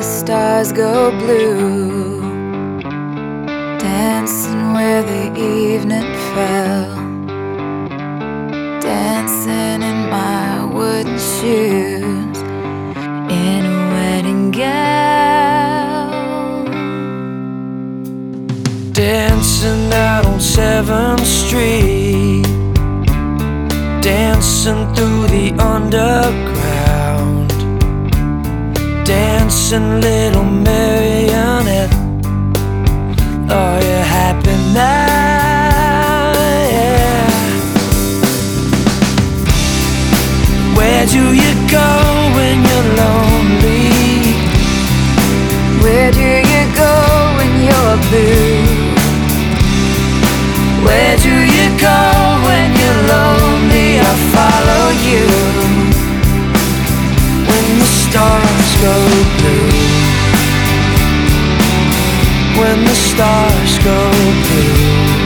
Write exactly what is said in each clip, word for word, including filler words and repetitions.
the stars go blue, dancing where the evening fell, dancing in my wooden shoes, in a wedding gown, dancing out on seventh street, dancing through the underground, dancing little marionette. Are you happy now? Yeah. Where do you go when you're lonely? where do you go when you're blue? Where do you go when you're lonely? I follow you when the stars go blue. When the stars go blue.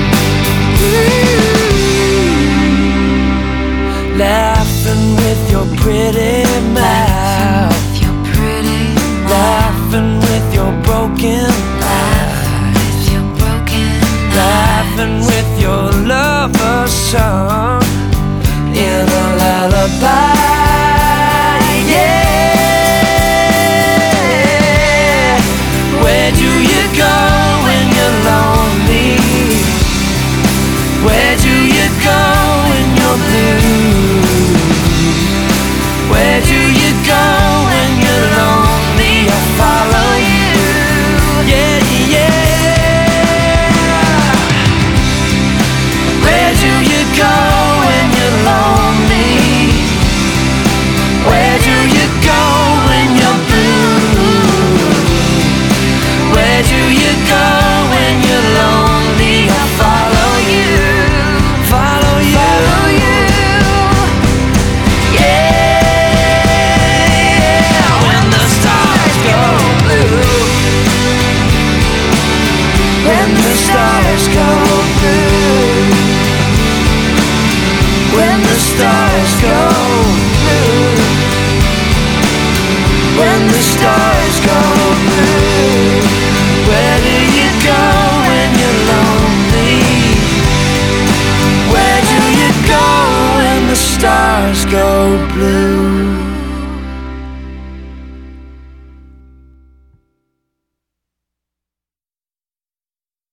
Laughing with your pretty mouth, With your pretty mouth, laughing with your broken eyes, with your broken laughing with your lover's song in a lullaby. Yeah. Where do you go when you're lonely? Where do you go when you're blue? Where do you go when you're lonely? I follow you. Yeah, yeah. Where do you go when you're lonely? Where do you go when you're blue? Where do you go when you're lonely? I follow you, follow you, follow you. Yeah, when the stars go blue, when the stars go blue, when the stars go blue, when the stars go blue.